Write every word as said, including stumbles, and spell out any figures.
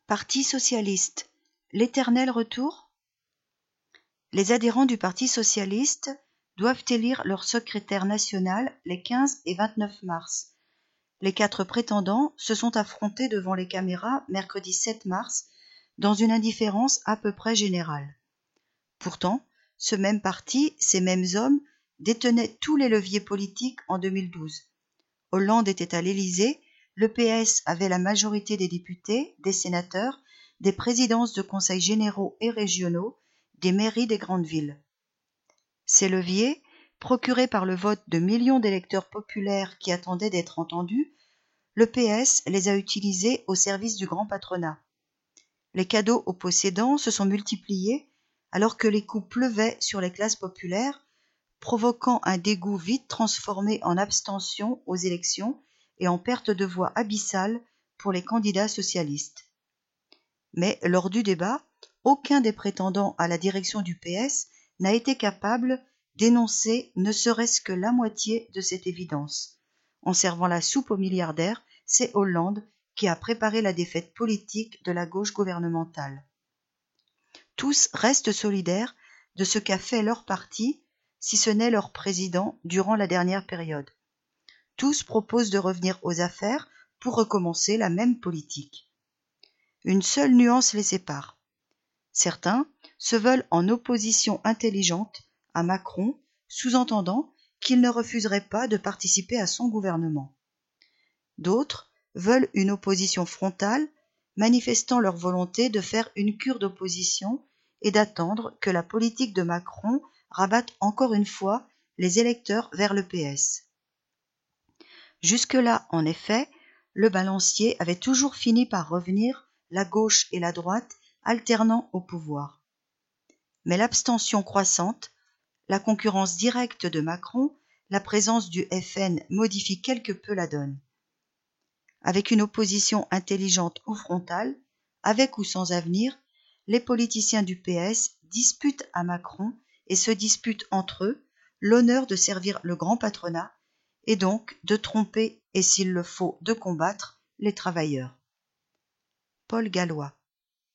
Parti socialiste, l'éternel retour? Les adhérents du Parti socialiste doivent élire leur secrétaire national les quinze et vingt-neuf mars. Les quatre prétendants se sont affrontés devant les caméras mercredi sept mars dans une indifférence à peu près générale. Pourtant, ce même parti, ces mêmes hommes, détenaient tous les leviers politiques en deux mille douze. Hollande était à l'Élysée, le P S avait la majorité des députés, des sénateurs, des présidences de conseils généraux et régionaux, des mairies des grandes villes. Ces leviers, procurés par le vote de millions d'électeurs populaires qui attendaient d'être entendus, le P S les a utilisés au service du grand patronat. Les cadeaux aux possédants se sont multipliés alors que les coups pleuvaient sur les classes populaires, provoquant un dégoût vite transformé en abstention aux élections et en perte de voix abyssale pour les candidats socialistes. Mais lors du débat, aucun des prétendants à la direction du P S n'a été capable d'énoncer ne serait-ce que la moitié de cette évidence. En servant la soupe aux milliardaires, c'est Hollande qui a préparé la défaite politique de la gauche gouvernementale. Tous restent solidaires de ce qu'a fait leur parti, si ce n'est leur président, durant la dernière période. Tous proposent de revenir aux affaires pour recommencer la même politique. Une seule nuance les sépare. Certains se veulent en opposition intelligente à Macron, sous-entendant qu'il ne refuserait pas de participer à son gouvernement. D'autres veulent une opposition frontale, manifestant leur volonté de faire une cure d'opposition et d'attendre que la politique de Macron rabatte encore une fois les électeurs vers le P S. Jusque-là, en effet, le balancier avait toujours fini par revenir, la gauche et la droite alternant au pouvoir. Mais l'abstention croissante, la concurrence directe de Macron, la présence du F N modifie quelque peu la donne. Avec une opposition intelligente ou frontale, avec ou sans avenir, les politiciens du P S disputent à Macron et se disputent entre eux l'honneur de servir le grand patronat et donc de tromper et, s'il le faut, de combattre les travailleurs. Paul Gallois.